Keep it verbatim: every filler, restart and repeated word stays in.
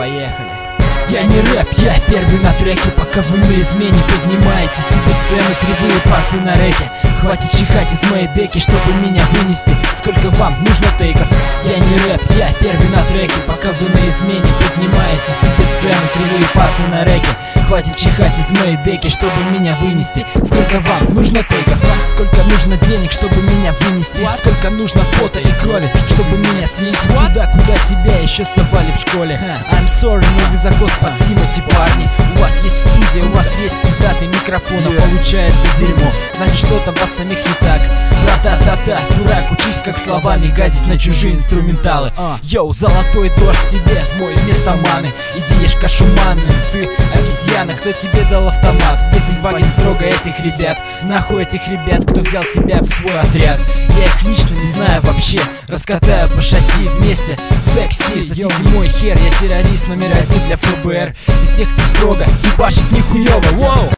поехали. Я не рэп, я первый на треке. Пока вы на измене поднимаете себе цены, кривые пацы на рэке. Хватит чихать из моей деки, чтобы меня вынести. Сколько вам нужно тейков? Я не рэп, я первый на треке. Пока вы на измене поднимаете себе цены, кривые пацы на рэке. Хватит чихать из моей деки, чтобы меня вынести. Сколько вам нужно тейков? Сколько нужно денег, чтобы меня вынести? Сколько нужно пота и крови, чтобы меня слить? Туда, куда тебя еще совали в школе. I'm sorry, но визакос под Тимати, парни. У вас есть студия, у вас есть пиздатый микрофон, а получается дерьмо. Значит, что-то в вас самих не так. Ра-та-та-та, дурак, учись как словами гадить на чужие инструменталы. Йоу, золотой дождь тебе, мой вместо маны. Иди ешь кашу манную, ты обезьяна. Кто тебе дал автомат? Весь вагин строго этих ребят. Нахуй этих ребят, кто взял тебя в свой отряд? Я их лично не знаю вообще. Раскатаю по шасси вместе. Секс-ти, садите мой хер. Я террорист номер один для ФБР. Из тех, кто строго ебашит нихуёво. Воу!